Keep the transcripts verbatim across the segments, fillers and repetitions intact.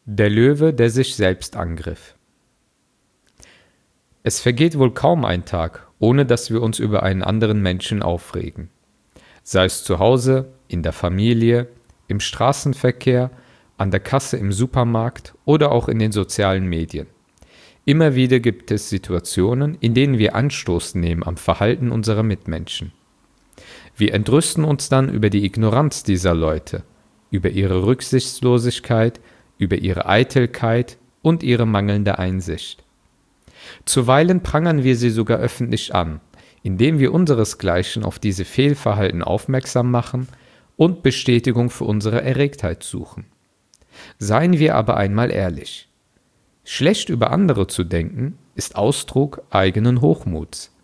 Der Löwe, der sich selbst angriff. Es vergeht wohl kaum ein Tag, ohne dass wir uns über einen anderen Menschen aufregen. Sei es zu Hause, in der Familie, im Straßenverkehr, an der Kasse im Supermarkt oder auch in den sozialen Medien. Immer wieder gibt es Situationen, in denen wir Anstoß nehmen am Verhalten unserer Mitmenschen. Wir entrüsten uns dann über die Ignoranz dieser Leute, über ihre Rücksichtslosigkeit, über ihre Eitelkeit und ihre mangelnde Einsicht. Zuweilen prangern wir sie sogar öffentlich an, indem wir unseresgleichen auf diese Fehlverhalten aufmerksam machen und Bestätigung für unsere Erregtheit suchen. Seien wir aber einmal ehrlich. Schlecht über andere zu denken, ist Ausdruck eigenen Hochmuts.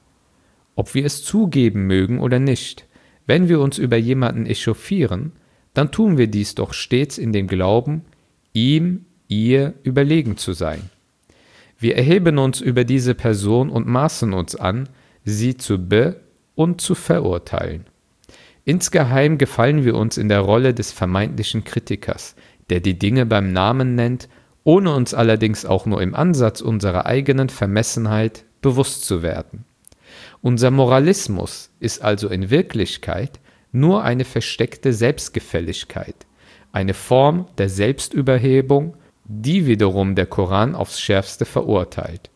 Ob wir es zugeben mögen oder nicht, wenn wir uns über jemanden echauffieren, dann tun wir dies doch stets in dem Glauben, ihm, ihr überlegen zu sein. Wir erheben uns über diese Person und maßen uns an, sie zu be- und zu verurteilen. Insgeheim gefallen wir uns in der Rolle des vermeintlichen Kritikers, der die Dinge beim Namen nennt, ohne uns allerdings auch nur im Ansatz unserer eigenen Vermessenheit bewusst zu werden. Unser Moralismus ist also in Wirklichkeit nur eine versteckte Selbstgefälligkeit, eine Form der Selbstüberhebung, die wiederum der Koran aufs Schärfste verurteilt.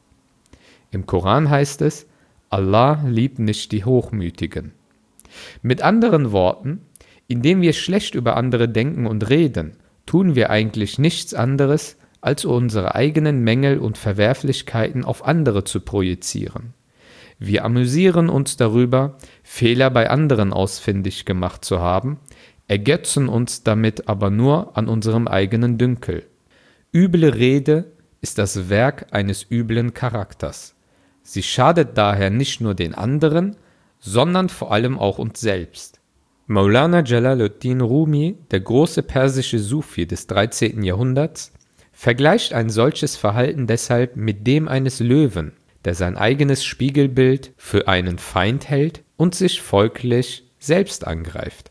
Im Koran heißt es, Allah liebt nicht die Hochmütigen. Mit anderen Worten, indem wir schlecht über andere denken und reden, tun wir eigentlich nichts anderes, als unsere eigenen Mängel und Verwerflichkeiten auf andere zu projizieren. Wir amüsieren uns darüber, Fehler bei anderen ausfindig gemacht zu haben, ergötzen uns damit aber nur an unserem eigenen Dünkel. Üble Rede ist das Werk eines üblen Charakters. Sie schadet daher nicht nur den anderen, sondern vor allem auch uns selbst. Maulana Jalaluddin Rumi, der große persische Sufi des dreizehnten Jahrhunderts, vergleicht ein solches Verhalten deshalb mit dem eines Löwen, der sein eigenes Spiegelbild für einen Feind hält und sich folglich selbst angreift.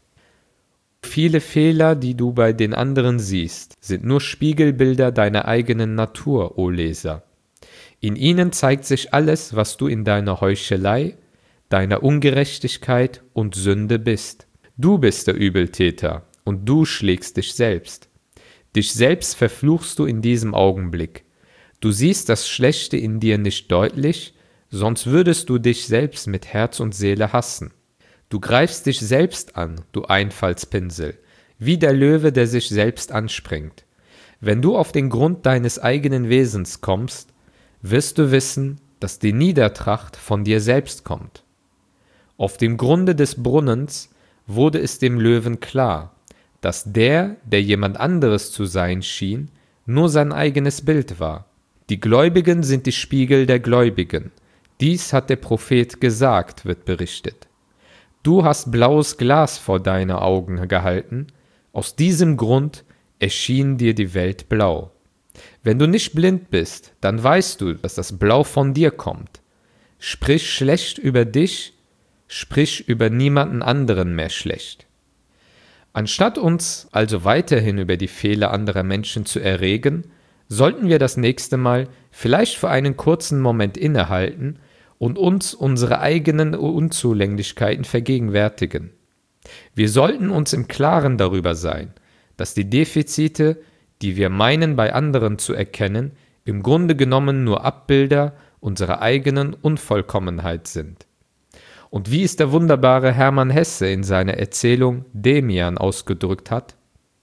Viele Fehler, die du bei den anderen siehst, sind nur Spiegelbilder deiner eigenen Natur, o Leser. In ihnen zeigt sich alles, was du in deiner Heuchelei, deiner Ungerechtigkeit und Sünde bist. Du bist der Übeltäter und du schlägst dich selbst. Dich selbst verfluchst du in diesem Augenblick. Du siehst das Schlechte in dir nicht deutlich, sonst würdest du dich selbst mit Herz und Seele hassen. Du greifst dich selbst an, du Einfallspinsel, wie der Löwe, der sich selbst anspringt. Wenn du auf den Grund deines eigenen Wesens kommst, wirst du wissen, dass die Niedertracht von dir selbst kommt. Auf dem Grunde des Brunnens wurde es dem Löwen klar, dass der, der jemand anderes zu sein schien, nur sein eigenes Bild war. Die Gläubigen sind die Spiegel der Gläubigen. Dies hat der Prophet gesagt, wird berichtet. Du hast blaues Glas vor deine Augen gehalten, aus diesem Grund erschien dir die Welt blau. Wenn du nicht blind bist, dann weißt du, dass das Blau von dir kommt. Sprich schlecht über dich, sprich über niemanden anderen mehr schlecht. Anstatt uns also weiterhin über die Fehler anderer Menschen zu erregen, sollten wir das nächste Mal vielleicht für einen kurzen Moment innehalten und uns unsere eigenen Unzulänglichkeiten vergegenwärtigen. Wir sollten uns im Klaren darüber sein, dass die Defizite, die wir meinen bei anderen zu erkennen, im Grunde genommen nur Abbilder unserer eigenen Unvollkommenheit sind. Und wie es der wunderbare Hermann Hesse in seiner Erzählung Demian ausgedrückt hat: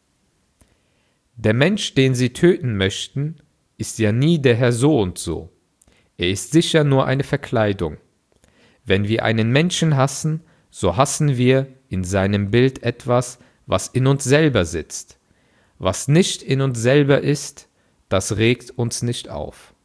Der Mensch, den Sie töten möchten, ist ja nie der Herr so und so. Er ist sicher nur eine Verkleidung. Wenn wir einen Menschen hassen, so hassen wir in seinem Bild etwas, was in uns selber sitzt. Was nicht in uns selber ist, das regt uns nicht auf.